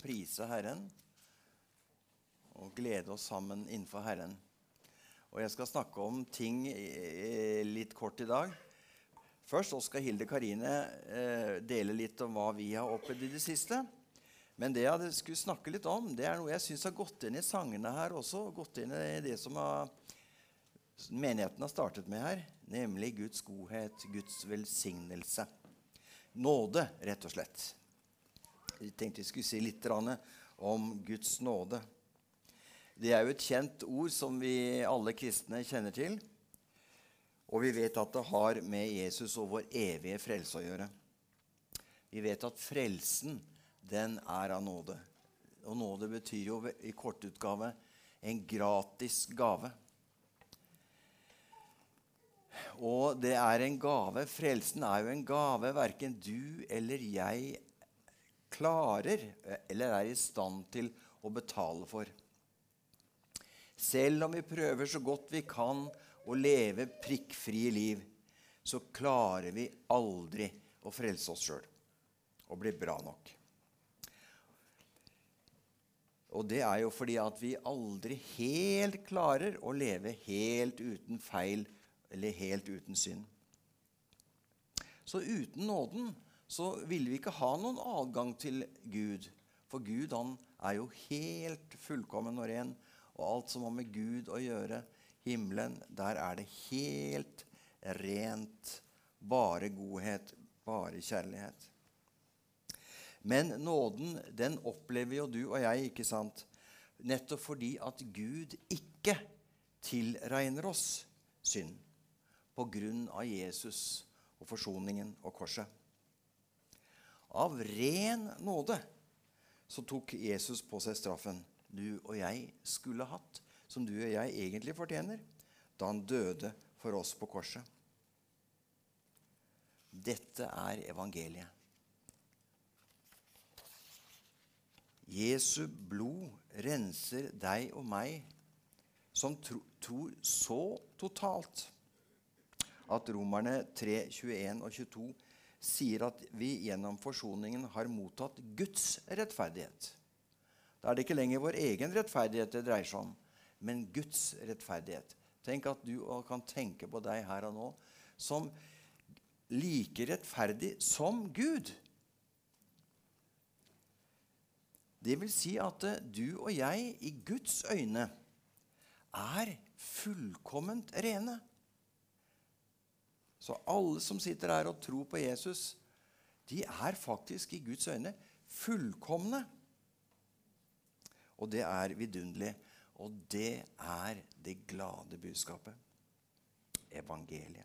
prise Herren og glede oss sammen innenfor Herren. Og jeg skal snakke om ting litt kort i dag. Først skal Hilde Karine dele litt om hva vi har opplevd i det siste. Men det jeg skulle snakke litt om, det noe jeg synes har gått inn i sangene her også, gått inn i det som menigheten har startet med her, nemlig Guds godhet, Guds velsignelse. Nåde, rett og slett. Jeg tenkte jeg skulle si litt om Guds nåde. Det jo et kjent ord som vi alle kristne kjenner til, og vi vet at det har med Jesus og vår evige frelse å gjøre. Vi vet at frelsen, den av nåde. Og nåde betyr jo i kortutgave en gratis gave. Og det en gave, frelsen jo en gave hverken du eller jeg klarer eller i stand til å betale for. Selv om vi prøver så godt vi kan å leve prikkfrie liv, så klarer vi aldri å frelse oss selv og bli bra nok. Og det jo fordi at vi aldri helt klarer å leve helt uten feil eller helt uten synd. Så uten nåden så vil vi ikke ha noen adgang til Gud. For Gud han jo helt fullkommen og ren, og alt som har med Gud å gjøre, himmelen, der det helt rent, bare godhet, bare kjærlighet. Men nåden, den opplever jo du og jeg, ikke sant? Nettopp fordi at Gud ikke tilregner oss synd på grunn av Jesus og forsoningen og korset. Av ren nåde så tok Jesus på seg straffen du og jeg skulle hatt, som du og jeg egentlig fortjener, da han døde for oss på korset. Dette evangeliet. Jesu blod renser deg og meg som tror så totalt at Romerne 3, 21 og 22 sier at vi gjennom forsoningen har mottatt Guds rettferdighet. Da det ikke lenger vår egen rettferdighet det dreier seg om, men Guds rettferdighet. Tenk at du kan tenke på deg her og nå som like rettferdig som Gud. Det vil si at du og jeg i Guds øyne fullkomment rene. Så alle som sitter her og tror på Jesus, de faktisk i Guds øyne fullkomne. Og det vidunderlig, og det det glade budskapet. Evangeliet.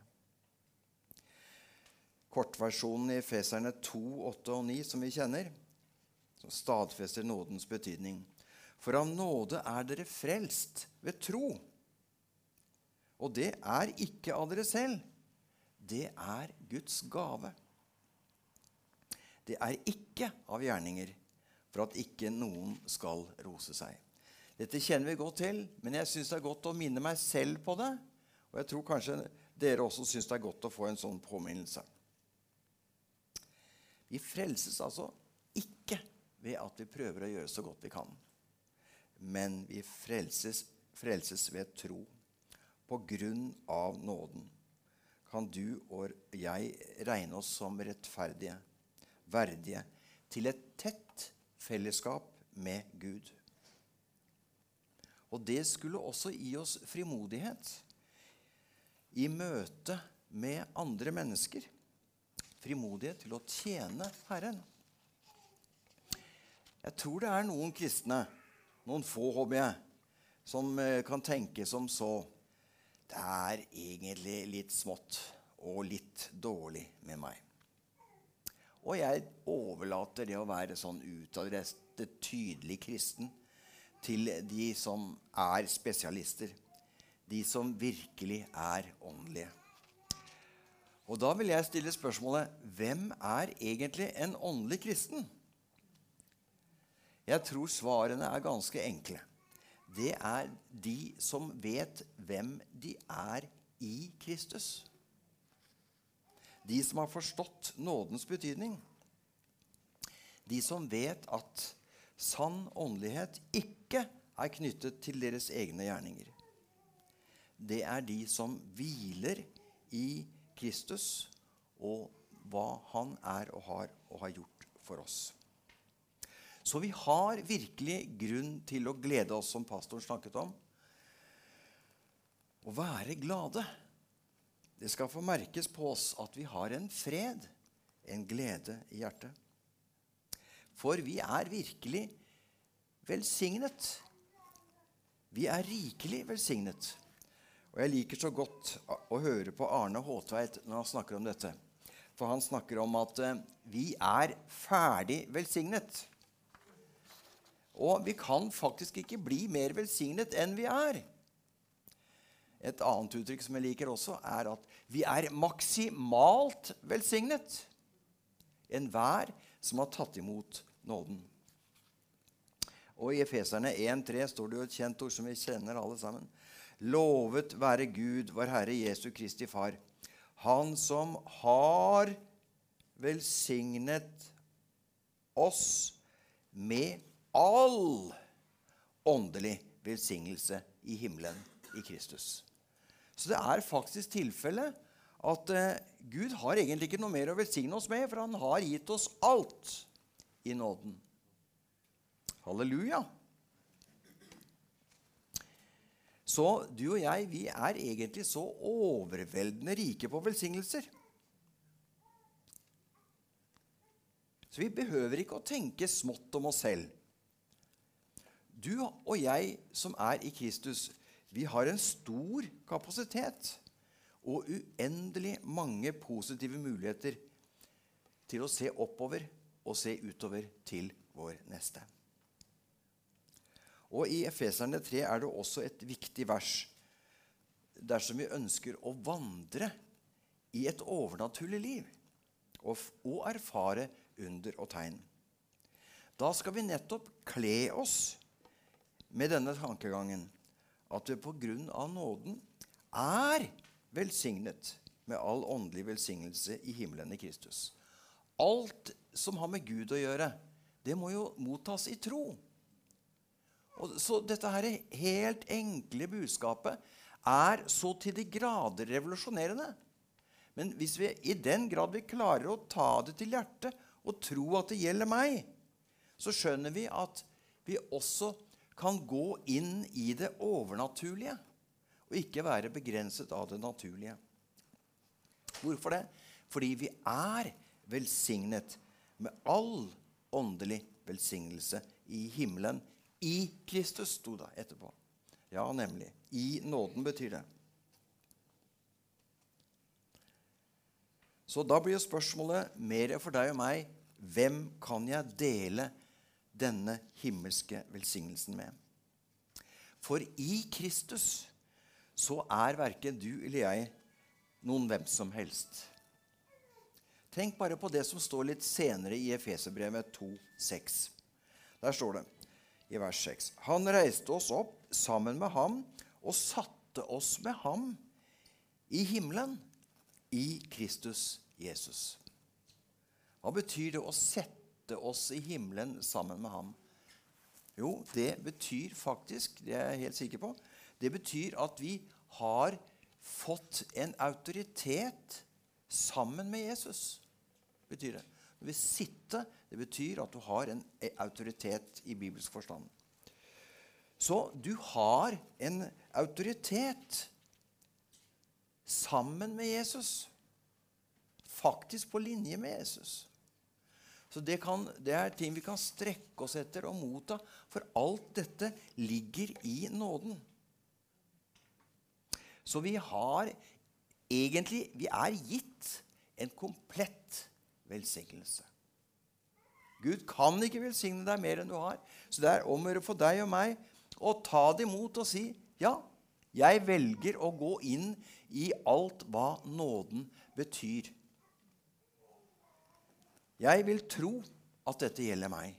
Kortversjonen i Efeserne 2, 8 og 9 som vi kjenner, som stadfester nådens betydning. For av nåde dere frelst ved tro. Og det ikke av dere selv. Det Guds gave. Det ikke av gjerninger, for at ikke noen skal rose seg. Dette kjenner vi godt til, men jeg synes det godt å minne meg selv på det, og jeg tror kanskje dere også synes det godt å få en sånn påminnelse. Vi frelses altså ikke ved at vi prøver å gjøre så godt vi kan. Men vi frelses ved tro. På grunn av nåden kan du og jeg regne oss som rettferdige, verdige, til et tett fellesskap med Gud. Og det skulle også gi oss frimodighet i møte med andre mennesker. Frimodighet til å tjene Herren. Jeg tror det noen kristne, noen få håper jeg, som kan tenke som så. Det egentlig litt smått og litt dårlig med meg. Og jeg overlater det å være sånn utadrettet, tydelig kristen til de som spesialister. De som virkelig åndelige. Og da vil jeg stille spørsmålet, hvem egentlig en åndelig kristen? Jeg tror svarene ganske enkle. Det de som vet hvem de i Kristus. De som har forstått nådens betydning. De som vet at sann åndelighet ikke er knyttet til deres egne gjerninger. Det er de som hviler i Kristus og hva han er og har gjort for oss. Så vi har virkelig grunn til å glede oss, som pastoren snakket om. Å være glade. Det skal få merkes på oss at vi har en fred, en glede i hjertet. For vi er virkelig velsignet. Vi er rikelig velsignet. Og jeg liker så godt å høre på Arne Håtveit når han snakker om dette. For han snakker om at vi er ferdig velsignet. Og vi kan faktisk ikke bli mer velsignet enn vi er. Et annet uttrykk som jeg liker også, er at vi er maksimalt velsignet. Enhver som har tatt imot nåden. Og i Efeserne 1:3 står det jo et kjent ord som vi kjenner alle sammen. Lovet være Gud, vår Herre Jesu Kristi Far. Han som har velsignet oss med all åndelig velsignelse i himmelen i Kristus. Så det er faktisk tilfelle at Gud har egentlig ikke noe mer å velsigne oss med, for han har gitt oss alt i nåden. Halleluja! Så du og jeg, vi er egentlig så overveldende rike på velsignelser. Så vi behøver ikke å tenke smått om oss selv. Du og jeg som er i Kristus, vi har en stor kapasitet og uendelig mange positive muligheter til å se oppover og se utover til vår neste. Og i Efeserne 3 er det også et viktig vers dersom vi ønsker å vandre i et overnaturlig liv og erfare under og tegn. Da skal vi nettopp kle oss med denne tankegangen at vi på grunn av nåden er velsignet med all åndelig velsignelse i himmelen i Kristus. Alt som har med Gud å gjøre, det må jo mottas i tro. Og så dette her helt enkle budskapet er så til de grader revolusjonerende. Men hvis vi i den grad vi klarer å ta det til hjertet og tro at det gjelder meg, så skjønner vi at vi også kan gå inn i det overnaturlige og ikke være begrenset av det naturlige. Hvorfor det? Fordi vi er velsignet med all åndelig velsignelse i himmelen. I Kristus stod det etterpå. Ja, nemlig. I nåden betyr det. Så da blir jo spørsmålet mer for deg og meg, hvem kan jeg dele denne himmelske velsignelsen med? For i Kristus så er hverken du eller jeg noen hvem som helst. Tenk bare på det som står litt senere i Efeserbrevet 2:6. Der står det i vers 6. Han reiste oss opp sammen med ham og satte oss med ham i himmelen i Kristus Jesus. Hva betyr det å sette oss i himmelen sammen med ham? Jo, det betyr faktisk, det er jeg helt sikker på, det betyr at vi har fått en autoritet sammen med Jesus, betyr det. Det vil sitte, det betyr at du har en autoritet i bibelsk forstand. Så du har en autoritet sammen med Jesus. Faktisk på linje med Jesus. Så det er ting vi kan strekke oss etter og motta, for alt dette ligger i nåden. Så vi er gitt en komplett velsignelse. Gud kan ikke velsigne deg mer enn du har. Så det er om å gjøre for deg og meg å ta det imot og si, ja, jeg velger å gå inn i alt hva nåden betyr. Jeg vil tro at dette gjelder meg.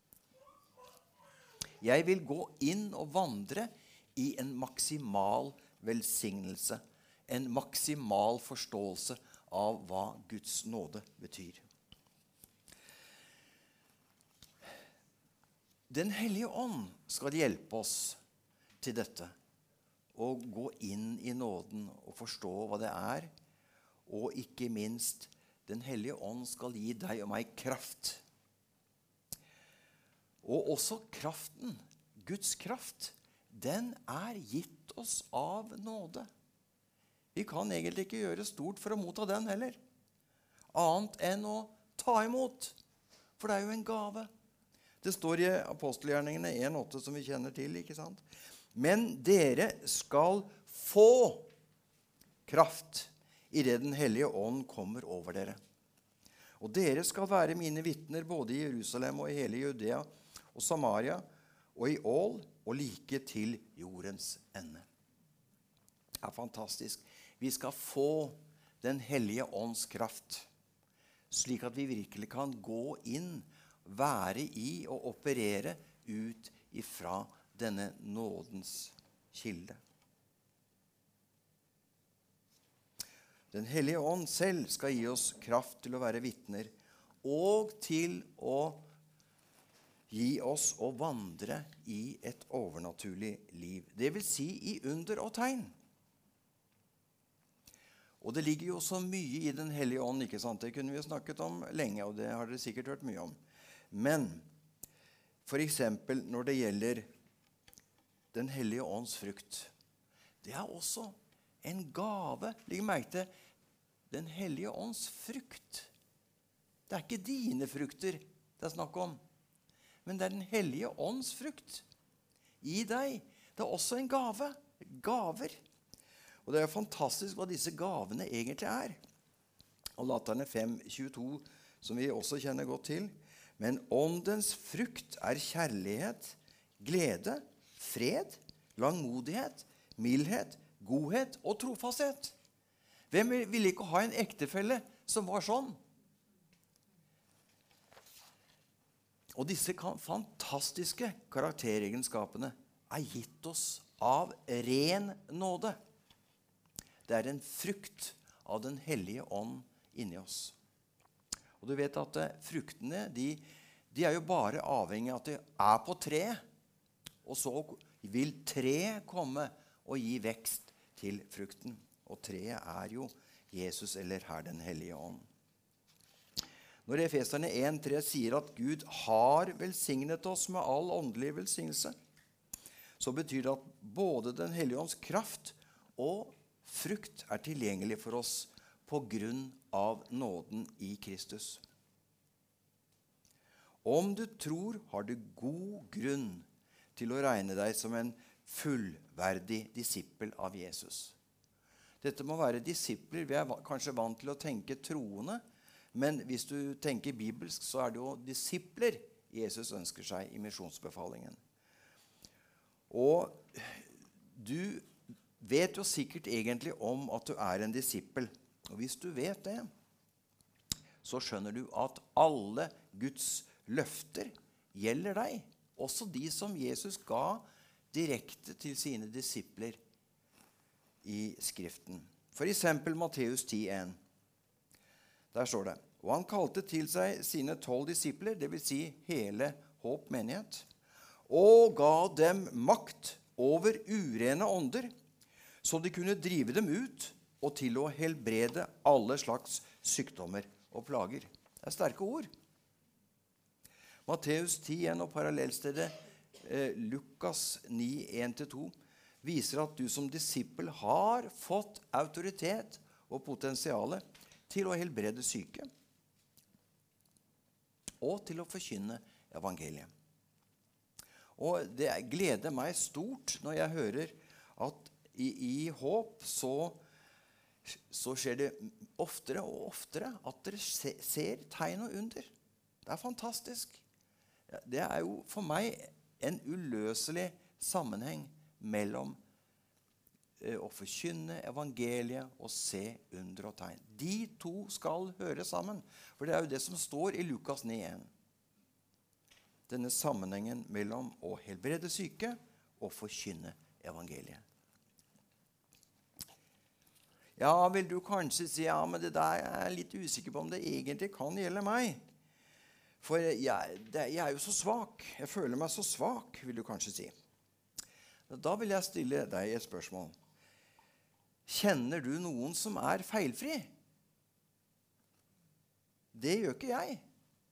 Jeg vil gå inn og vandre i en maksimal velsignelse, en maksimal forståelse av hva Guds nåde betyr. Den hellige ånd skal hjelpe oss til dette, og gå inn i nåden og forstå hva det er, og ikke minst, den hellige ånd skal gi deg og meg kraft. Og også kraften, Guds kraft, den er gitt oss av nåde. Vi kan egentlig ikke gjøre stort for å motta den heller, annet enn å ta imot, for det er jo en gave. Det står i Apostelgjerningene 1,8 som vi kjenner til, ikke sant? Men dere skal få kraft i det den hellige ånd kommer over dere. Og dere skal være mine vittner både i Jerusalem og i hele Judea og Samaria og i Ål og like til jordens ende. Det er fantastisk. Vi skal få den hellige ånds kraft, slik at vi virkelig kan gå inn, være i og operere ut ifra denne nådens kilde. Den hellige ånd selv skal gi oss kraft til å være vittner, og til å gi oss å vandre i et overnaturlig liv. Det vil si i under og tegn. Og det ligger jo så mye i den hellige ånd, ikke sant? Det kunne vi snakket om lenge, og det har dere sikkert hørt mye om. Men for eksempel når det gjelder den hellige ånds frukt, det er også en gave. Legg merke til den hellige ånds frukt. Det er ikke dine frukter det er snakk om, men det er den hellige ånds frukt i deg. Det er også en gave. Gaver. Og det er fantastisk hva disse gavene egentlig er. Galaterne 5:22, som vi også kjenner godt til. Men åndens frukt er kjærlighet, glede, fred, langmodighet, mildhet, godhet og trofasthet. Hvem ville ikke ha en ektefelle som var sånn? Og disse fantastiske karakteregenskapene er gitt oss av ren nåde. Det er en frukt av den hellige ånd inni oss. Og du vet at fruktene, de er jo bare avhengig av at de er på treet. Og så vil treet komme og gi vekst til frukten. Og treet er jo Jesus, eller her den hellige ånd. Når Efeserne 1:3 sier at Gud har velsignet oss med all åndelig velsignelse, så betyr det at både den hellige ånds kraft og frukt er tilgjengelig for oss på grunn av nåden i Kristus. Om du tror, har du god grunn til å regne deg som en fullverdig disippel av Jesus. Dette må være disipler. Vi er kanskje vant til å tenke troende, men hvis du tenker bibelsk, så er det jo disipler Jesus ønsker seg i misjonsbefalingen. Og du vet jo sikkert egentlig om at du er en disippel. Og hvis du vet det, så skjønner du at alle Guds løfter gjelder deg. Også de som Jesus ga direkte til sine disipler i Skriften. For eksempel Matteus 10:1. Der står det: Og han kalte til seg sine 12 disipler, det vil si hele Håp menighet, og ga dem makt over urene ånder, så de kunne drive dem ut, og til å helbrede alle slags sykdommer og plager. Det er sterke ord. Matteus 10:1 og parallellstedet Lukas 9:1-2 viser at du som disippel har fått autoritet og potensiale til å helbrede syke og til å forkynne evangeliet. Og det gleder meg stort når jeg hører at i Håp så skjer det oftere og oftere at dere ser tegn og under. Det er fantastisk. Det er jo for meg en uløselig sammenheng mellom å forkynne evangeliet og se under og tegn. De to skal høre sammen, for det er jo det som står i Lukas 9:1. Denne sammenhengen mellom å helbrede syke og forkynne evangeliet. Ja, vil du kanskje si, ja, men det der er jeg litt usikker på om det egentlig kan gjelde meg. For jeg jo så svak. Jeg føler meg så svak, vil du kanskje si. Da vil jeg stille deg et spørsmål. Kjenner du noen som feilfri? Det gjør ikke jeg.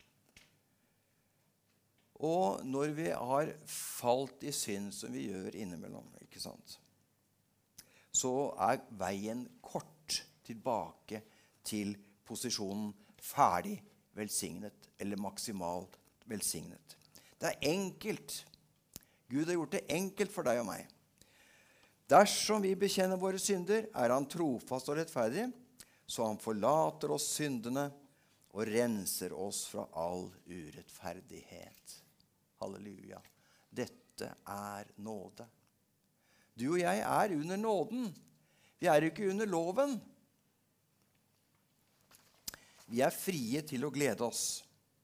Og når vi har falt i synd, som vi gjør innimellom, ikke sant? Så veien kort tilbake til posisjonen ferdig velsignet, eller maksimalt velsignet. Det enkelt. Gud har gjort det enkelt for deg og meg. Dersom vi bekjenner våre synder, han trofast og rettferdig, så han forlater oss syndene og renser oss fra all urettferdighet. Halleluja. Dette nåde. Du og jeg under nåden. Vi ikke under loven. Vi frie til å glede oss.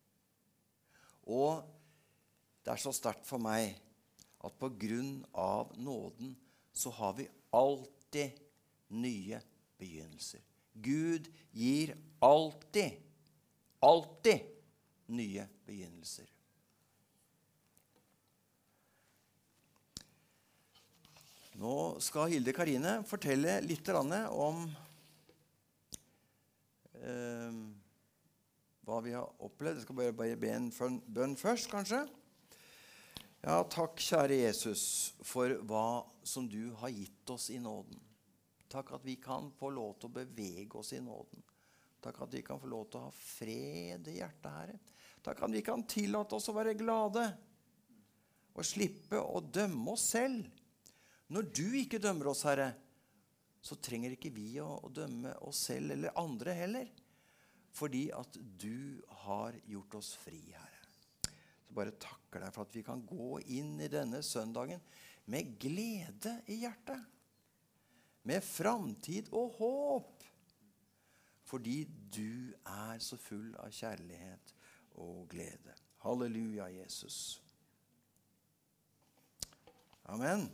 Og det så sterkt for meg at på grunn av nåden så har vi alltid nye begynnelser. Gud gir alltid nye begynnelser. Nå skal Hilde Karine fortelle litt om hva vi har opplevd. Jeg skal bare be en bønn først, kanskje. Ja, takk, kjære Jesus, for hva som du har gitt oss i nåden. Takk at vi kan få lov til å bevege oss i nåden. Takk at vi kan få lov til å ha fred i hjertet, Herre. Takk at vi kan tillate oss å være glade og slippe å dømme oss selv. Når du ikke dømmer oss, Herre, så trenger ikke vi å dømme oss selv eller andre heller, fordi at du har gjort oss fri, Herre. Så bare takker deg for at vi kan gå inn i denne søndagen med glede i hjertet, med framtid og håp, fordi du så full av kjærlighet og glede. Halleluja, Jesus. Amen.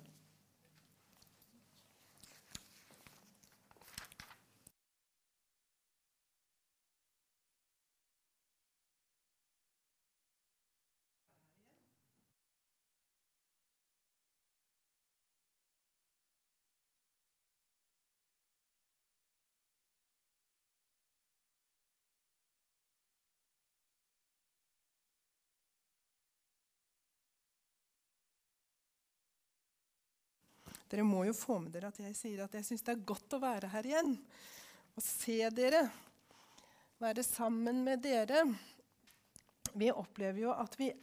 Dere må jo få med dere at jeg sier at jeg synes det godt å være her igjen. Og se dere. Være sammen med dere. Vi opplever jo at vi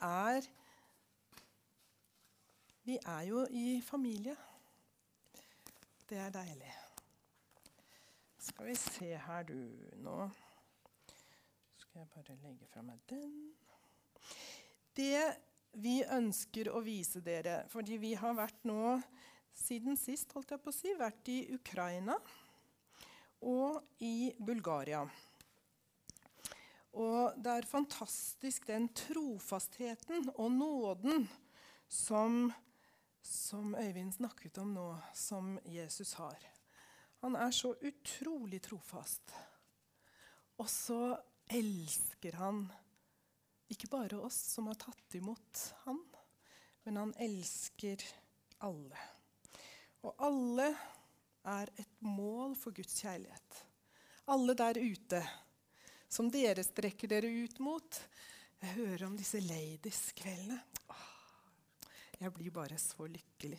jo i familie. Det deilig. Skal vi se her du nå. Skal jeg bare legge fra meg den. Det vi ønsker å vise dere, fordi vi har vært nå siden sist, holdt jeg på å si, vært i Ukraina og i Bulgaria. Og det fantastisk den trofastheten og nåden som Øyvind snakket om nå, som Jesus har. Han så utrolig trofast. Og så elsker han ikke bare oss som har tatt imot han, men han elsker alle. Og alle et mål for Guds kjærlighet. Alle der ute, som dere strekker dere ut mot. Jeg hører om disse ladies-kveldene. Jeg blir bare så lykkelig.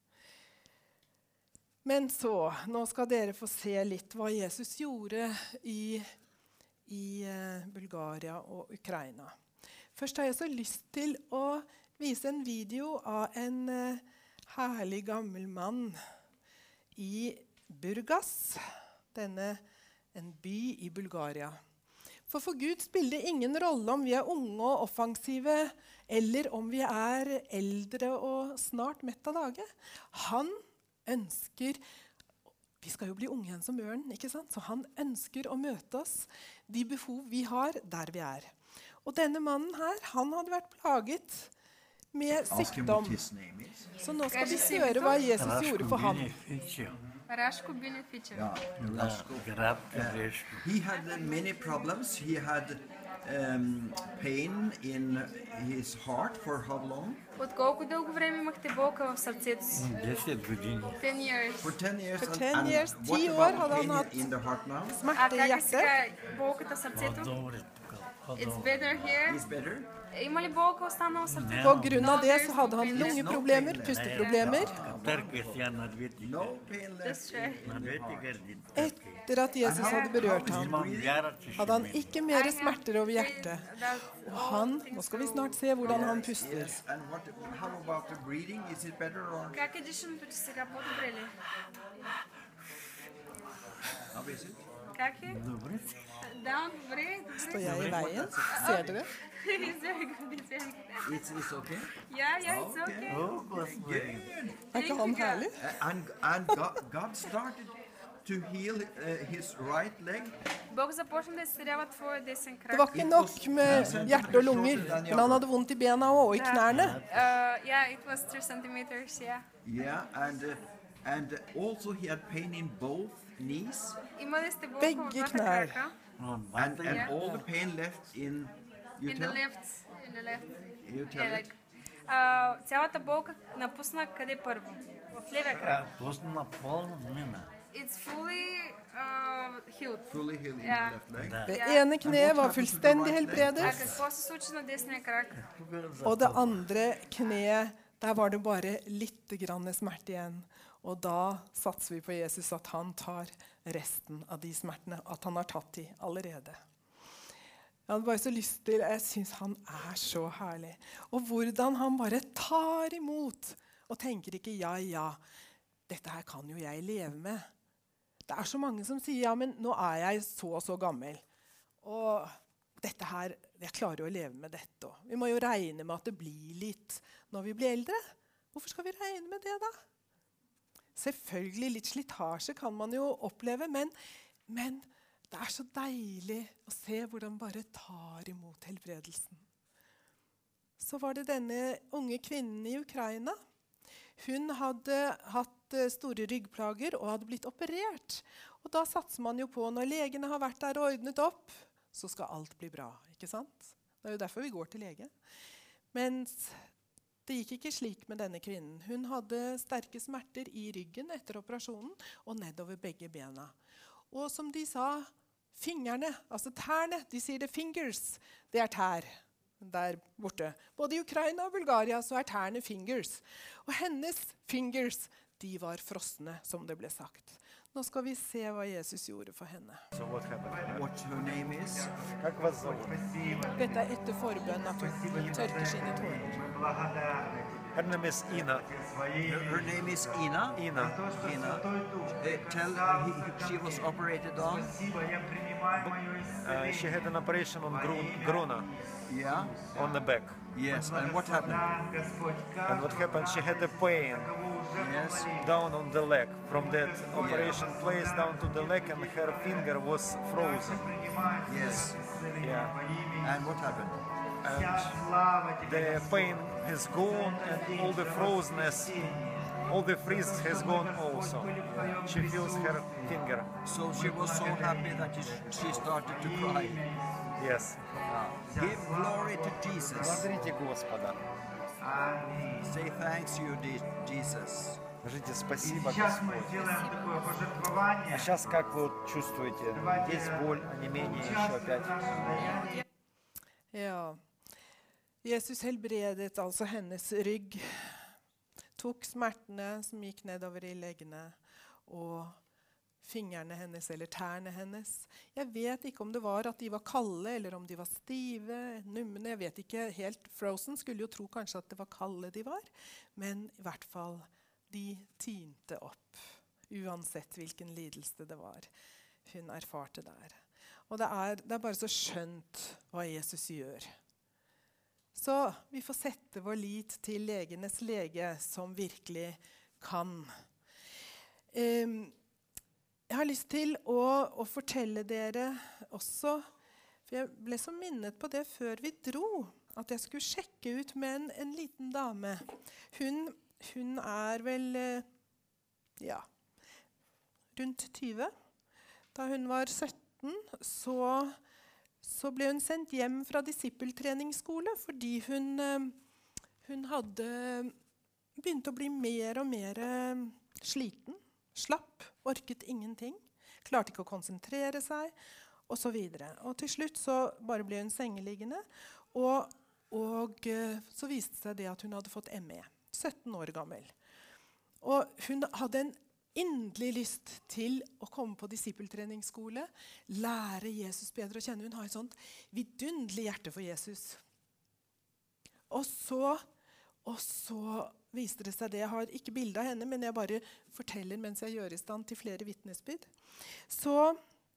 Men så, nå skal dere få se litt hva Jesus gjorde i Bulgaria og Ukraina. Først har jeg så lyst til å vise en video av en herlig gammel mann i Burgas, en by i Bulgaria. For Gud spiller det ingen rolle om vi unge og offensive, eller om vi eldre og snart mett av dage. Han ønsker, vi skal jo bli unge igjen som ørnen, ikke sant? Så han ønsker å møte oss, de behov vi har der vi Og denne mannen her, han hadde vært plaget med sykdom. Så nå skal vi høre hva Jesus gjorde for ham. He had many problems. He had pain in his heart for how long? От колко дълго време имахте болка в сърцето си? 10 години. 10 years. For 10 years. For And- 10 and years, what 10 about år the hadde han pain hatt in the heart now? А smerte i как е hjertet. сега болката в сърцето? По-добре тук. It's По-добре. better here. Is better? Има ли болка останала в сърцето? På grunn av det så hadde han lungeproblemer, pusteproblemer. Търка сега на двете. No pain left. That's right. На двете гърди. Etter at Jesus hadde berørt ham, Имам вяра, че ще hadde han мине. ikke mer smerter over hjertet. Og han, nå skal vi snart se hvordan han puster. Yes. And how about the breathing? Is it better or Как е дишането ти сега? По-добре ли? how is it? Как е? Добре. Да, добре. Står jeg i veien? Ser dere? It's very good. It's very good. It's okay. Yeah, it's okay. О, Господи. Er ikke han herlig? And God started to heal his right leg. Бог започна да изцелява твоя десен Det крак. var ikke nok med hjerte og lunger, men han hadde vondt i bena og i knærne. Yeah, it was 3 centimeters, yeah. Yeah, and also he had pain in both knees, Имали сте болка Begge в двата knær. крака. and Yeah. all the pain left in you In the tell? left. In the left. You tell Yeah, it? like, цялата болка напусна къде първо? В левия крак. Пусна напълно мина. It's fully healed. Fully healed in Yeah. the left leg. Det ene kneet var fullstendig А helbredet, какво се случи на десния крак? og det andre kneet, der var det bare litt grann smerte igjen. Og da satser vi på Jesus at han tar resten av de smertene, at han har tatt de allerede. Jeg hadde bare så lyst til, jeg synes han er så herlig. Og hvordan han bare tar imot og tenker ikke ja, dette her kan jo jeg leve med. Det er så mange som sier ja, men nå er jeg så og så gammel. Og dette her, jeg klarer jo å leve med dette. Og vi må jo regne med at det blir litt når vi blir eldre. Hvorfor skal vi regne med det da? Selvfølgelig, litt slitasje kan man jo oppleve, men det er så deilig å se hvordan bare tar imot helbredelsen. Så var det denne unge kvinnen i Ukraina. Hun hadde hatt store ryggplager og hadde blitt operert. Og da satser man jo på, når legene har vært der og ordnet opp, så skal alt bli bra, ikke sant? Det er jo derfor vi går til lege. Mens det gikk ikke slik med denne kvinnen. Hun hadde sterke smerter i ryggen etter operasjonen og nedover begge bena. Og som de sa, fingrene, altså tærne, de sier det fingers, det er tær der borte. Både i Ukraina og Bulgaria så er tærne fingers. Og hennes fingers, de var frosne, som det ble sagt. Nå skal vi se hva Jesus gjorde for henne. What her name is? Как вас зовут? Dette er etter forbønn at hun tørker sine tårer. Her name is Ina. Her name is Ina. Ina. Tell she was operated on. She had an operation on Gruna, Yeah. on the back. Yes. And what happened? And what happened? She had a pain Yes. down on the leg. From that operation place down to the leg, and her finger was frozen. Yes. Yeah. And what happened? And the pain has gone, and all the frozenness, all the freeze has gone also. She feels her finger. So she was so happy that she started to cry. Yes. Give glory to Jesus. Благодарите Господа. Say thanks you, Jesus. Скажите спасибо, Господь. А сейчас как вы чувствуете? Есть боль, онемение еще опять? Ja. Jesus helbredet altså hennes rygg, tok smertene som gikk nedover i leggene, og fingrene hennes eller tærne hennes. Jeg vet ikke om det var at de var kalde, eller om de var stive, numne. Jeg vet ikke helt. Frozen skulle jo tro kanskje at det var kalde de var, men i hvert fall, de tinte opp, uansett hvilken lidelse det var. Hun erfarte der. Og det er bare så skjønt hva Jesus gjør. Så vi får sette vår lit til legenes lege, som virkelig kan. Jeg har lyst til å fortelle dere også, for jeg ble så minnet på det før vi dro, at jeg skulle sjekke ut med en liten dame. Hun er vel, ja, rundt 20. Da hun var 17, så ble hun sendt hjem fra disippeltreningsskole fordi hun hadde begynt å bli mer og mer sliten, slapp, orket ingenting, klarte ikke å konsentrere seg, og så videre. Og til slutt så bare ble hun sengeliggende, og så viste det seg det at hun hadde fått ME, 17 år gammel. Og hun hadde en inderlig lyst til å komme på disippeltreningsskole, lære Jesus bedre å kjenne. Hun har et sånt vidunderlig hjerte for Jesus. Og så viste det seg det. Jeg har ikke bilde av henne, men jeg bare forteller mens jeg gjør i stand til flere vitnesbyrd. Så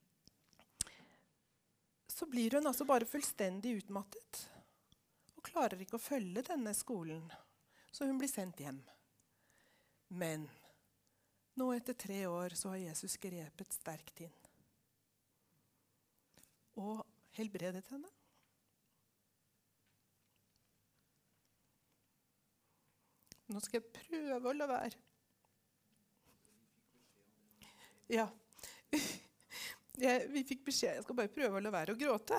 blir hun altså bare fullstendig utmattet og klarer ikke å følge denne skolen. Så hun blir sendt hjem. Men nå etter 3 år så har Jesus grepet sterkt inn og helbredet henne. Nå skal jeg prøve å la være. Ja. Vi fikk beskjed. Jeg skal bare prøve å la være å gråte.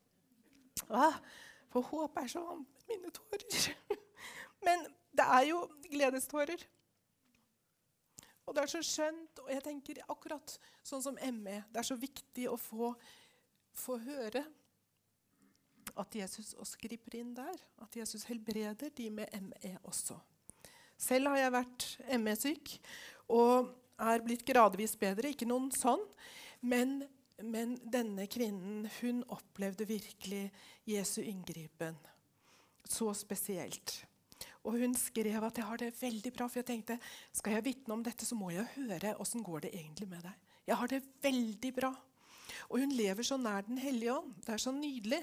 For håp så vant med mine tårer. Men det jo gledestårer. Og det så skjønt, og jeg tenker akkurat sånn som ME, det så viktig å få høre at Jesus også griper inn der. At Jesus helbreder de med ME også. Selv har jeg vært ME-syk og blitt gradvis bedre, ikke noen sånn, men denne kvinnen, hun opplevde virkelig Jesu inngripen, så spesielt. Og hun skrev at jeg har det veldig bra, for jeg tenkte, skal jeg vitne om dette, så må jeg høre hvordan går det egentlig med deg. Jeg har det veldig bra. Og hun lever så nær den hellige ånd. Det så nydelig.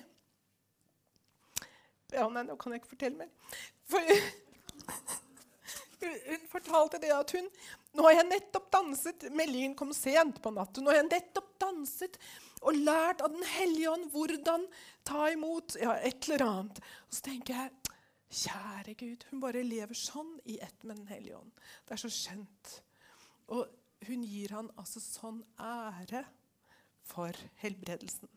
Ja, nei, nå kan jeg ikke fortelle mer. Hun fortalte det at nå har jeg nettopp danset, meldingen kom sent på natten, nå har jeg nettopp danset og lært av den hellige ånd hvordan ta imot, et eller annet. Og så tenker jeg, kjære Gud, hun bare lever sånn i ett med den hellige ånd. Det så skjønt. Og hun gir han altså sånn ære for helbredelsen.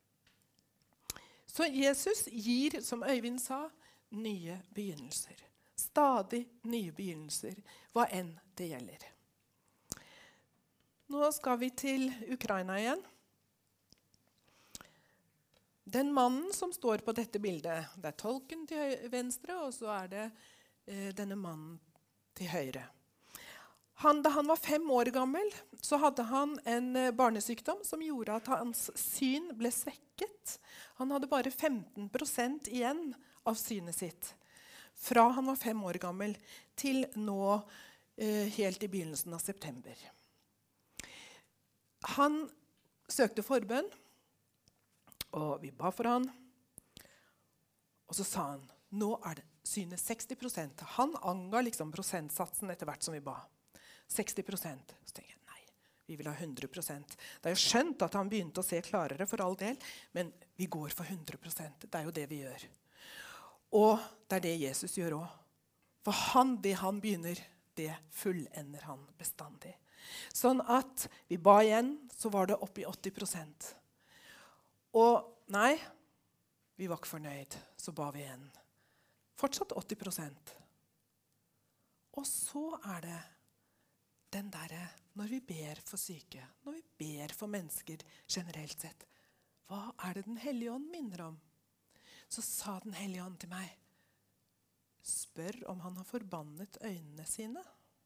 Så Jesus gir, som Øyvind sa, nye begynnelser. Stadig nye begynnelser, hva enn det gjelder. Nå skal vi til Ukraina igjen. Den mannen som står på dette bildet, det tolken til venstre, og så det denne mannen til høyre. Da han var 5 år gammel, så hadde han en barnesykdom som gjorde at hans syn ble svekket. Han hadde bare 15% igjen av synet sitt. Fra han var 5 år gammel til nå helt i begynnelsen av september. Han søkte forbønn, og vi ba for han. Og så sa han, nå det synet 60%. Han anga liksom prosentsatsen etter hvert som vi ba. 60%. Så tenker jeg, nei, vi vil ha 100%. Det jo skjønt at han begynte å se klarere for all del, men vi går for 100%. Det jo det vi gjør. Og det det Jesus gjør også. For det han begynner, det fullender han bestandig. Sånn at vi ba igjen, så var det oppe i 80%. Og nei, vi var ikke fornøyd, så ba vi igjen. Fortsatt 80%. Og så det den der, når vi ber for syke, når vi ber for mennesker generelt sett, hva det den hellige ånd minner om? Så sa den hellige ånd til meg, spør om han har forbannet øynene sine.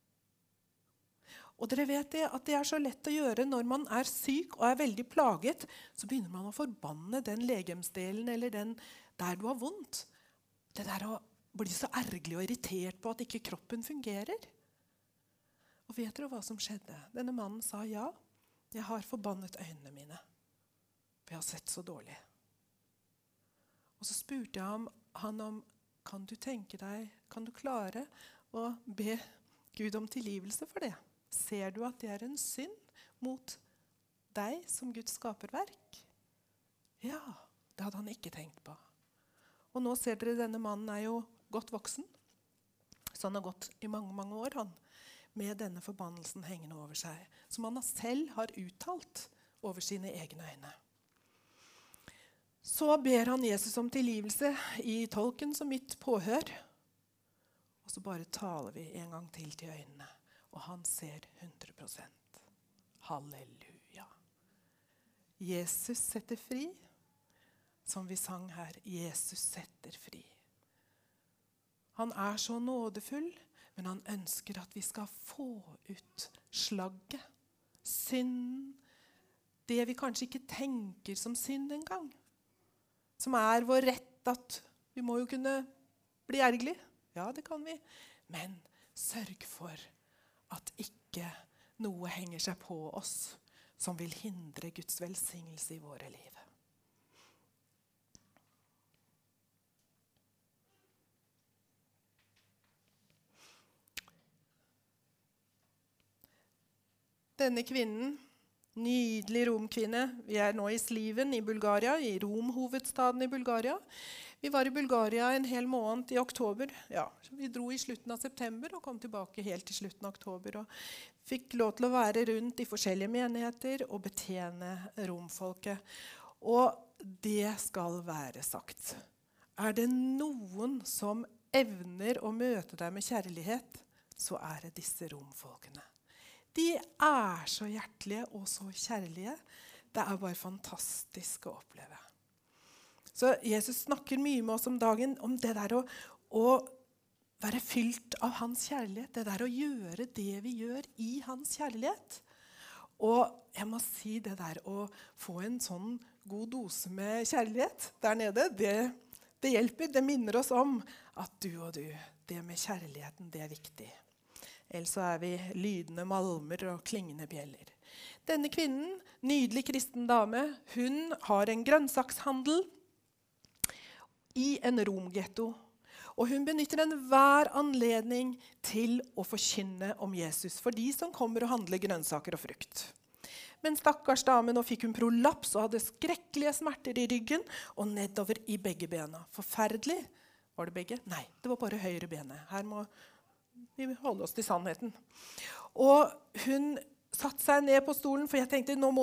Og dere vet det, at det så lett å gjøre når man syk og veldig plaget, så begynner man å forbanne den legemsdelen eller den der du har vondt. Det der å bli så ergerlig og irritert på at ikke kroppen fungerer. Og vet dere hva som skjedde? Denne mannen sa ja, jeg har forbannet øynene mine, for jeg har sett så dårlig. Og så spurte jeg han om, kan du tenke deg, kan du klare å be Gud om tilgivelse for det? Ser du at det en synd mot deg som Guds skaperverk? Ja, det hadde han ikke tenkt på. Og nå ser dere, denne mannen jo godt voksen. Så han har gått i mange, mange år, han, med denne forbannelsen hengende over seg, som han selv har uttalt over sine egne øyne. Så ber han Jesus om tilgivelse i tolken som mitt påhør. Og så bare taler vi en gang til øynene, og han ser 100%. Halleluja. Jesus setter fri, som vi sang her. Jesus setter fri. Han så nådefull, men han ønsker at vi skal få ut slagget, synden, det vi kanskje ikke tenker som synd engang. Som vår rett at vi må jo kunne bli ergerlig. Ja, det kan vi. Men sørg for at ikke noe henger seg på oss som vil hindre Guds velsignelse i våre liv. Denne kvinnen, nydelig romkvinne, vi nå i Sliven i Bulgaria, i Rom-hovedstaden i Bulgaria. Vi var i Bulgaria en hel måned i oktober. Ja, vi dro i slutten av september og kom tilbake helt til slutten av oktober. Og fikk lov til å være rundt i forskjellige menigheter og betjene romfolket. Og det skal være sagt. Det noen som evner å møte deg med kjærlighet, så det disse romfolkene. De så hjertelige og så kjærlige. Det bare fantastisk å oppleve. Så Jesus snakker mye med oss om dagen om det der å være fylt av hans kjærlighet. Det der å gjøre det vi gjør i hans kjærlighet. Og jeg må si det der å få en sånn god dose med kjærlighet der nede, det hjelper. Det minner oss om at du og du, det med kjærligheten, det viktig. Ellers så vi lydende malmer og klingende bjeller. Denne kvinnen, nydelig kristen dame, hun har en grønnsakshandel i en romghetto. Og hun benytter enhver anledning til å forkynne om Jesus for de som kommer og handler grønnsaker og frukt. Men stakkars dame, nå fikk hun prolaps og hadde skrekkelige smerter i ryggen og nedover i begge bena. Forferdelig. Var det begge? Nei, det var bare høyre benet. Her må vi holde oss til sannheten. Og hun satte seg ned på stolen, for jeg tenkte, nå må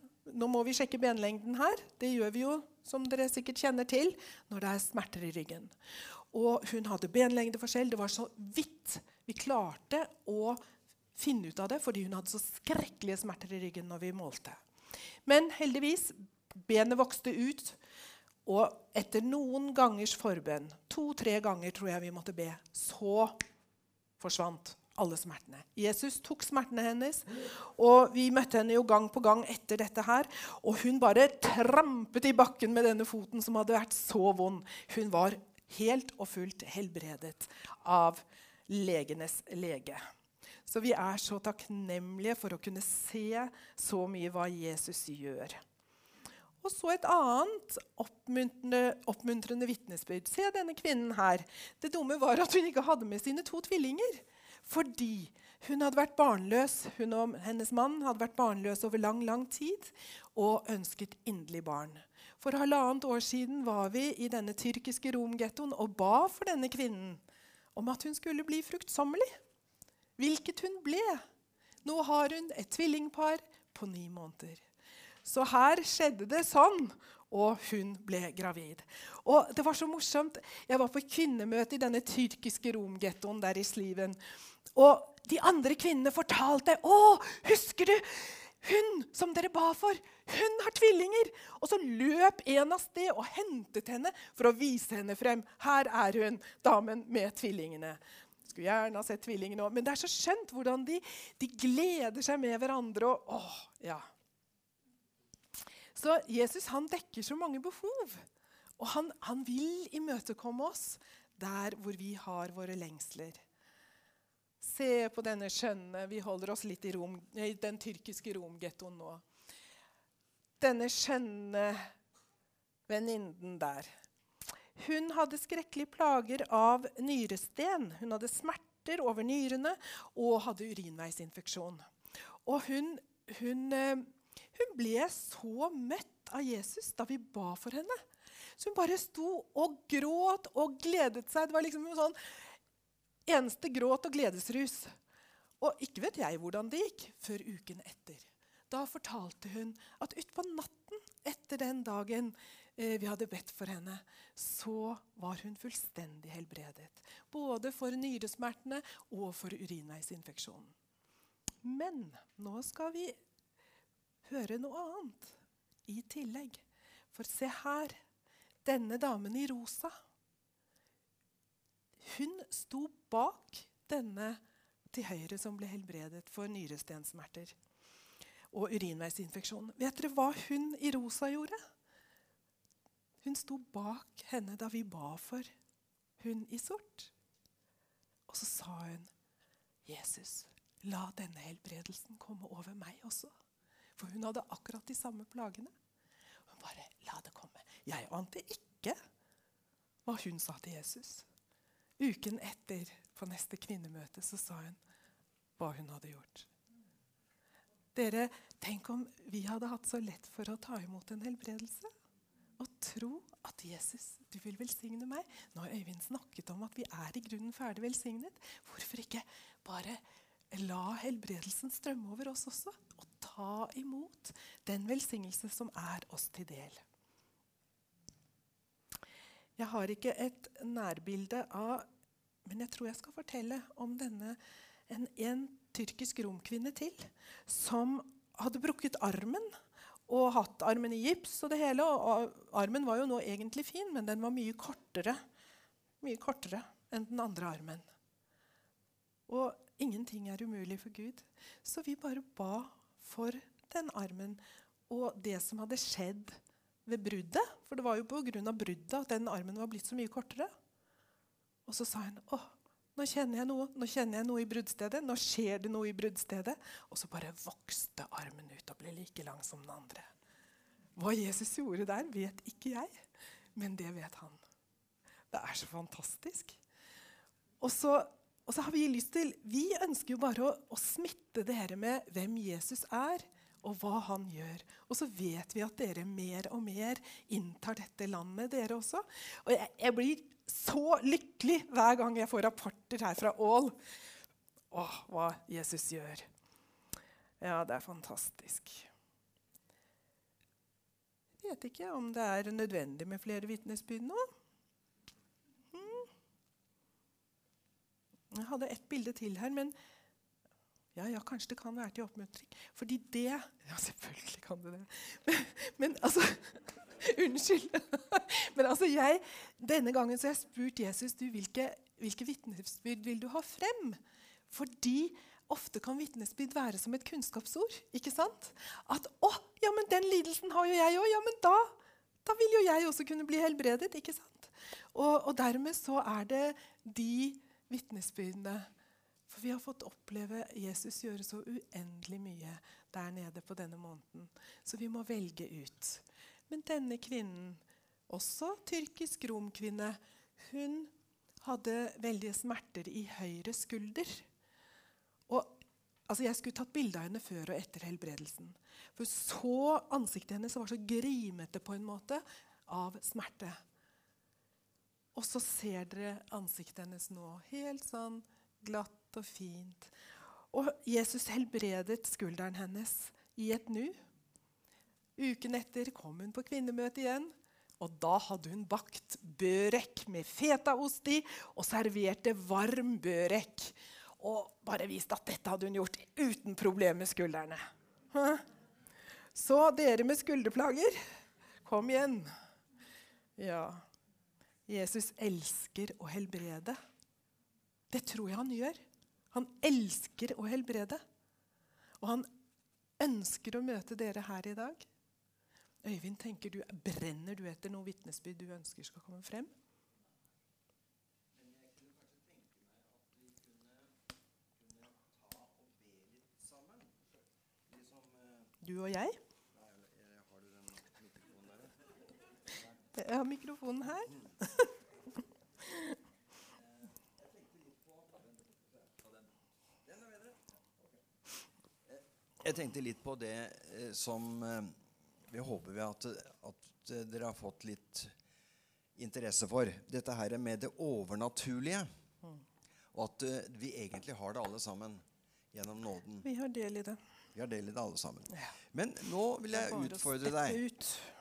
vi sjekke benlengden her. Det gjør vi jo, som dere sikkert kjenner til, når det smerter i ryggen. Og hun hadde benlengdeforskjell. Det var så vidt vi klarte å finne ut av det, fordi hun hadde så skrekkelige smerter i ryggen når vi målte. Men heldigvis, benet vokste ut, og etter noen gangers forbønn, 2-3 ganger tror jeg vi måtte be, så forsvant alle smertene. Jesus tok smertene hennes, og vi møtte henne jo gang på gang etter dette her, og hun bare trampet i bakken med denne foten som hadde vært så vond. Hun var helt og fullt helbredet av legenes lege. Så vi så takknemlige for å kunne se så mye hva Jesus gjør. Og så et annet oppmuntrende vitnesbyrd. Se denne kvinnen her. Det dumme var at hun ikke hadde med sine 2 tvillinger. Fordi hun hadde vært barnløs. Hun og hennes mann hadde vært barnløs over lang, lang tid og ønsket inderlig barn. For 1,5 år siden var vi i denne tyrkiske romghettoen og ba for denne kvinnen om at hun skulle bli fruktsommelig. Hvilket hun ble. Nå har hun et tvillingpar på 9 måneder. Så her skjedde det sånn, og hun ble gravid. Og det var så morsomt. Jeg var på et kvinnemøte i denne tyrkiske romghettoen der i Sliven. Og de andre kvinnene fortalte, husker du, hun som dere ba for, hun har tvillinger. Og så løp en av sted og hentet henne for å vise henne frem. Her hun, damen med tvillingene. Skulle gjerne ha sett tvillingene også. Men det så skjønt hvordan de gleder seg med hverandre. Og, Så Jesus han dekker så mange behov. Og han vil imøtekomme oss der hvor vi har våre lengsler. Se på denne skjønne, vi holder oss litt i den tyrkiske romghettoen nå. Denne skjønne venninnen der. Hun hadde skrekkelige plager av nyresten. Hun hadde smerter over nyrene og hadde urinveisinfeksjon. Og hun ble så møtt av Jesus da vi ba for henne. Så hun bare sto og gråt og gledet seg. Det var liksom en sånn eneste gråt og gledesrus. Og ikke vet jeg hvordan det gikk før uken etter. Da fortalte hun at ut på natten etter den dagen vi hadde bedt for henne, så var hun fullstendig helbredet. Både for nyresmertene og for urinveisinfeksjonen. Men nå skal vi høre noe annet i tillegg. For se her, denne damen i rosa, hun sto bak denne til høyre som ble helbredet for nyrestensmerter og urinveisinfeksjon. Vet dere hva hun i rosa gjorde? Hun sto bak henne da vi ba for hun i sort. Og så sa hun, Jesus, la denne helbredelsen komme over meg også. For hun hadde akkurat de samme plagene. Hun bare, la det komme. Jeg ante ikke hva hun sa til Jesus. Uken etter, på neste kvinnemøte, så sa hun hva hun hadde gjort. Dere, tenk om vi hadde hatt så lett for å ta imot en helbredelse. Og tro at Jesus, du vil velsigne meg. Nå har Øyvind snakket om at vi er i grunnen ferdig velsignet. Hvorfor ikke bare la helbredelsen strømme over oss også, og ta imot den velsignelse som er oss til del. Jeg har ikke et nærbilde av, men jeg tror jeg skal fortelle om denne, en tyrkisk romkvinne til, som hadde brukket armen, og hatt armen i gips og det hele, og armen var jo nå egentlig fin, men den var mye kortere enn den andre armen. Og ingenting er umulig for Gud. Så vi bare ba for den armen, og det som hadde skjedd ved bruddet, for det var jo på grunn av bruddet at den armen var blitt så mye kortere. Og så sa hun, nå kjenner jeg noe i bruddstedet, nå skjer det noe i bruddstedet. Og så bare vokste armen ut og ble like lang som den andre. Hva Jesus gjorde der, vet ikke jeg, men det vet han. Det er så fantastisk. Og så har vi lyst til, vi ønsker jo bare å smitte dere med hvem Jesus er, og hva han gjør. Og så vet vi at dere mer og mer inntar dette landet, dere også. Og jeg blir så lykkelig hver gang jeg får rapporter her fra Ål. Hva Jesus gjør. Ja, det er fantastisk. Jeg vet ikke om det er nødvendig med flere vitnesbyrd nå. Jeg hadde et bilde til her, men ja, kanskje det kan være til oppmuntring. Fordi det, ja selvfølgelig kan det det. Men altså, unnskyld. Men altså denne gangen så har jeg spurt Jesus, hvilke vitnesbyrd vil du ha frem? Fordi ofte kan vitnesbyrd være som et kunnskapsord, ikke sant? At, ja, men den lidelsen har jo jeg også, ja, men da vil jo jeg også kunne bli helbredet, ikke sant? Og dermed så er det de vitnesbyrdene. For vi har fått oppleve Jesus gjøre så uendelig mye der nede på denne måneden. Så vi må velge ut. Men denne kvinnen, også tyrkisk romkvinne, hun hadde veldige smerter i høyre skulder. Og altså, jeg skulle tatt bilde av henne før og etter helbredelsen. For så ansiktet hennes var så grimete på en måte av smerte. Og så ser dere ansiktet hennes nå, helt sånn glatt og fint. Og Jesus helbredet skulderen hennes i et nu. Uken etter kom hun på kvinnemøte igjen, og da hadde hun bakt børek med fetaost i, og serverte varm børek. Og bare vist at dette hadde hun gjort uten problem med skuldrene. Så dere med skulderplager, kom igjen. Ja, Jesus elsker å helbrede. Det tror jeg han gjør. Han elsker å helbrede. Og han ønsker å møte dere her i dag. Øyvind, brenner du etter noen vitnesbyrd du ønsker skal komme frem? Men jeg kunne kanskje tenke meg at vi kunne ta og be litt sammen. Du og jeg? Har du den mikrofonen der? Jeg har mikrofonen her. Jeg tenkte litt på det som vi håper at dere har fått litt interesse for. Dette her med det overnaturlige. Og at vi egentlig har det alle sammen gjennom nåden. Vi har del i det. Vi har del i det alle sammen. Ja. Men nå vil jeg utfordre deg.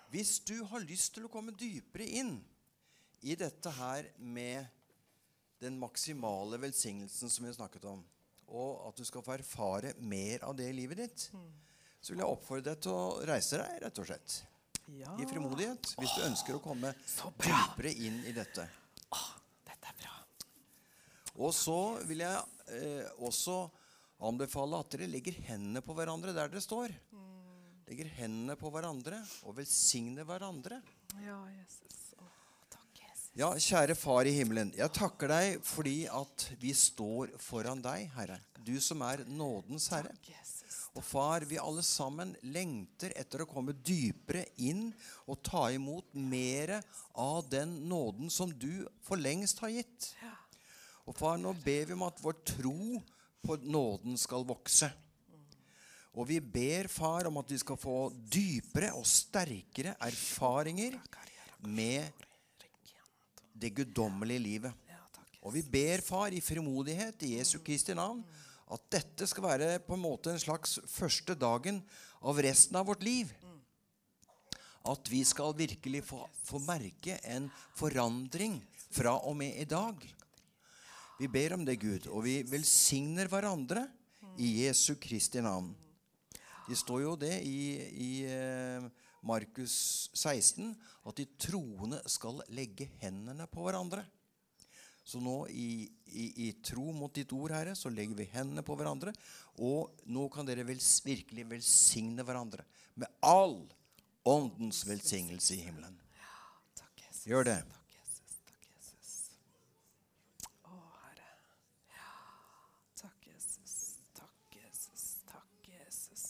Hvis du har lyst til å komme dypere inn i dette her med den maksimale velsignelsen som vi har snakket om, og at du skal få erfare mer av det i livet ditt, så vil jeg oppfordre deg til å reise deg, rett og slett. Ja. I frimodighet, hvis du ønsker å komme så bra. dypere inn i dette. Dette bra. Og så vil jeg også anbefale at dere legger hendene på hverandre der dere står. Legger hendene på hverandre og velsigner hverandre. Ja, Jesus. Takk, Jesus. Ja, kjære Far i himmelen, jeg takker deg fordi at vi står foran deg, Herre. Du som er nådens Herre. Takk, Jesus. Og far, vi alle sammen lengter etter å komme dypere inn og ta imot mere av den nåden som du for lengst har gitt. Ja. Og far, nå ber vi om at vår tro på nåden skal vokse. Og vi ber, far, om at vi skal få dypere og sterkere erfaringer med det guddommelige livet. Ja, takk. Og vi ber, far, i frimodighet i Jesu Kristi navn, at dette skal være på en måte en slags første dagen av resten av vårt liv. At vi skal virkelig få merke en forandring fra og med i dag. Vi ber om det, Gud, og vi velsigner hverandre i Jesu Kristi navn. Det står jo det i Markus 16, at de troende skal legge hendene på hverandre. Så nå i tro mot ditt ord, Herre, så legger vi hendene på hverandre, og nå kan dere virkelig velsigne hverandre med all åndens velsignelse i himmelen. Takk, Jesus. Gjør det. Takk, Jesus. Takk, Jesus. Å, Herre. Ja. Takk, Jesus. Takk, Jesus. Takk, Jesus.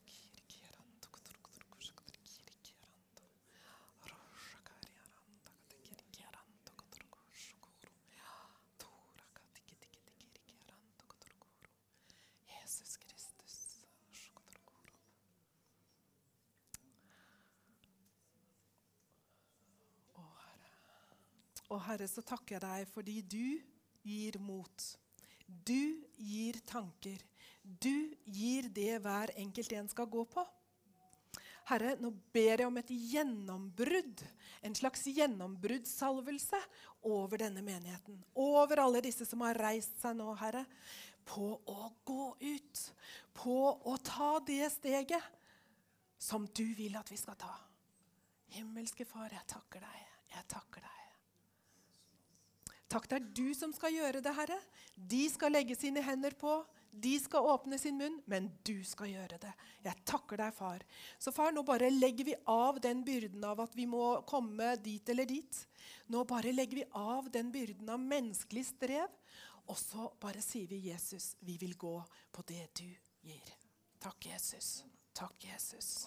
Jesus Kristus. Å, Herre, så takker jeg deg fordi du gir mot. Du gir tanker. Du gir det hver enkelt en skal gå på. Herre, nå ber jeg om et gjennombrudd, en slags gjennombruddssalvelse over denne menigheten. Over alle disse som har reist seg nå, Herre, på å gå ut, på å ta det steget som du vil at vi skal ta. Himmelske Far, jeg takker deg. Jeg takker deg. Takk, det er du som skal gjøre det, Herre. De skal legge sine hender på, de skal åpne sin munn, men du skal gjøre det. Jeg takker deg, Far. Så far, nå bare legger vi av den byrden av at vi må komme dit eller dit. Nå bare legger vi av den byrden av menneskelig strev, og så bare sier vi, Jesus, vi vil gå på det du gir. Takk, Jesus. Takk, Jesus.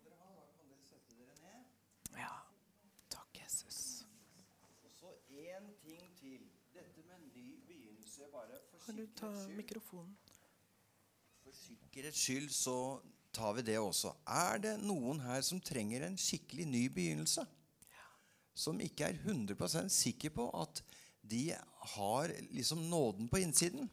Ja, takk, Jesus. Så en ting til. Dette med ny begynnelse, bare for Kan du ta sikkerhets skyld. mikrofonen? For sikkerhets skyld så tar vi det også. Er det noen her som trenger en skikkelig ny begynnelse? Som ikke er 100% sikker på at de har liksom nåden på innsiden?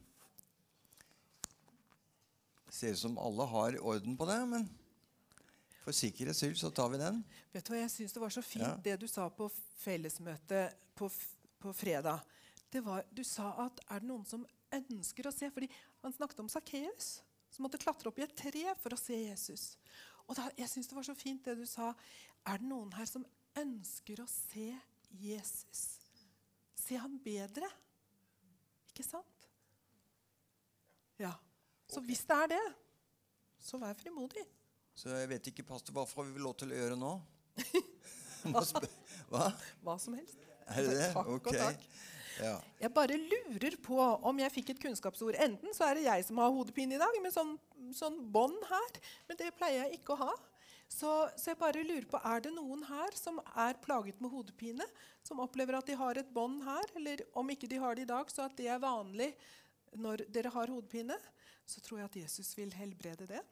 Det ser ut som alle har orden på det, men for sikkerhets skyld så tar vi den. Vet du hva, jeg synes det var så fint Ja. det du sa på fellesmøtet på fredag. Det var, du sa at er det noen som ønsker å se, fordi han snakket om Zacchaeus, som måtte klatre opp i et tre for å se Jesus. Og da, jeg synes det var så fint det du sa, er det noen her som ønsker å se Jesus? Se han bedre? Ikke sant? Ja. Så hvis det er det, så vær frimodig. Så jeg vet ikke, pastor, hva får vi lov til å gjøre nå? Hva? Hva som helst. Er det det? Takk og Ok. takk. Ja. Jeg bare lurer på om jeg fikk et kunnskapsord. Enten så er det jeg som har hodepine i dag, med sånn bånd her, men det pleier jeg ikke å ha. Så jeg bare lurer på, er det noen her som er plaget med hodepine, som opplever at de har et bånd her, eller om ikke de har det i dag, så at det er vanlig når dere har hodepine, så tror jeg at Jesus vil helbrede det.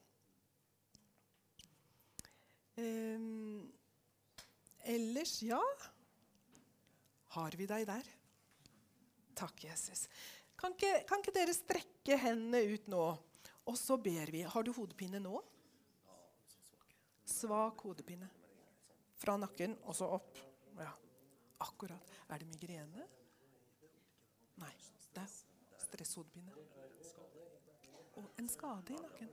Ellers, ja, har vi deg der? Takk, Jesus. Kan ikke dere strekke hendene ut nå? Og så ber vi. Har du hodepine nå? Svak hodepine. fra nakken, og så opp. Ja, akkurat. Er det migrene? Nei, det er stresshodepine. Og en skade i nakken.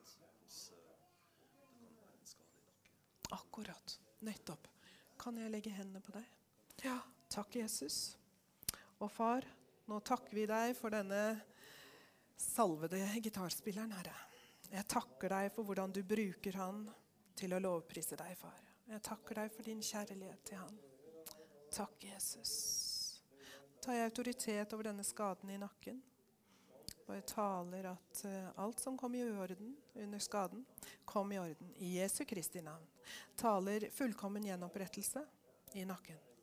Akkurat. Nettopp. Kan jeg legge hendene på deg? Ja, takk Jesus. Og far, nå takker vi deg for denne salvede gitarspilleren, Herre. Jeg takker deg for hvordan du bruker han til å lovprise deg, far. Jeg takker deg for din kjærlighet til han. Takk, Jesus. Tar jeg autoritet over denne skaden i nakken. Og jeg taler at alt som kom i orden under skaden, kom i orden. I Jesu Kristi navn. Taler fullkommen gjenopprettelse i nakken.